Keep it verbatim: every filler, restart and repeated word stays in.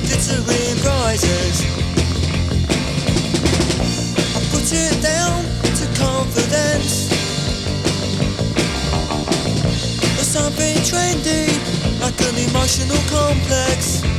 glittering prizes. I put it down to confidence. There's something trendy, like an emotional complex.